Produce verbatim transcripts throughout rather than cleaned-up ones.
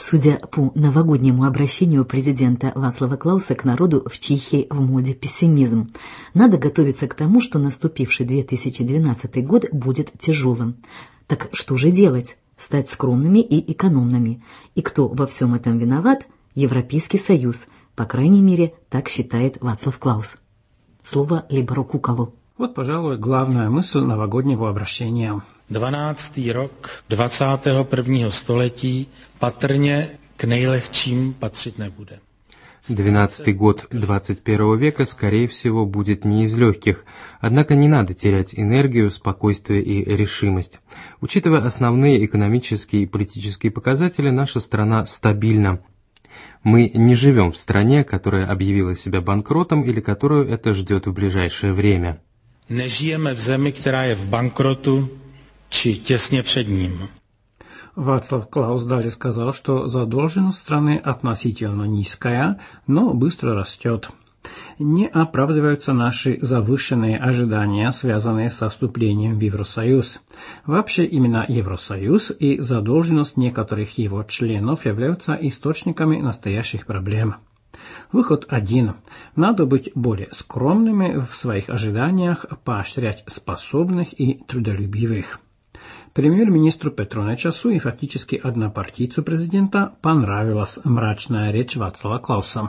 Судя по новогоднему обращению президента Вацлава Клауса к народу, в Чехии в моде пессимизм. Надо готовиться к тому, что наступивший две тысячи двенадцатый год будет тяжелым. Так что же делать? Стать скромными и экономными. И кто во всем этом виноват? Европейский Союз. По крайней мере, так считает Вацлав Клаус. Слово Либору Куколу. Вот, пожалуй, главная мысль новогоднего обращения. dvanáctý rok dvacátého prvního století patrně k nejlehčím patřit nebude. Двенадцатый год двадцать первого века, скорее всего, будет не из легких, однако не надо терять энергию, спокойствие и решимость. Учитывая основные экономические и политические показатели, наша страна стабильна. Мы не живем в стране, которая объявила себя банкротом или которую это ждет в ближайшее время. Nežijeme v zemi, která je v bankrotu, či těsně před ním. Вацлав Клаус далее сказал, что задолженность страны относительно низкая, но быстро растет. Не оправдываются наши завышенные ожидания, связанные со вступлением в Евросоюз. Вообще именно Евросоюз и задолженность некоторых его членов являются источниками настоящих проблем. Выход один. Надо быть более скромными в своих ожиданиях, поощрять способных и трудолюбивых. Премьер-министру Петронечасу и фактически однопартийцу президента понравилась мрачная речь Вацлава Клауса.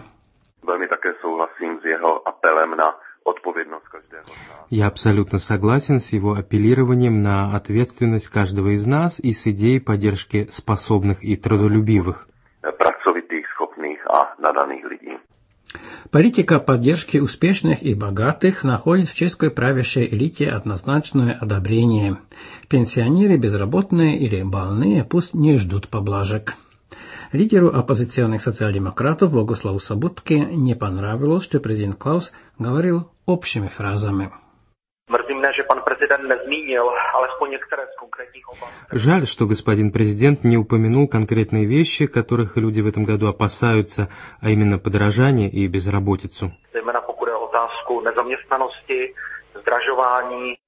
Я абсолютно согласен с его апеллированием на ответственность каждого из нас и с идеей поддержки способных и трудолюбивых. Политика поддержки успешных и богатых находит в чешской правящей элите однозначное одобрение. Пенсионеры, безработные или больные пусть не ждут поблажек. Лидеру оппозиционных социал-демократов Богуславу Собутке не понравилось, что президент Клаус говорил общими фразами. Жаль, что господин президент не упомянул конкретные вещи, которых люди в этом году опасаются, а именно подорожание и безработицу.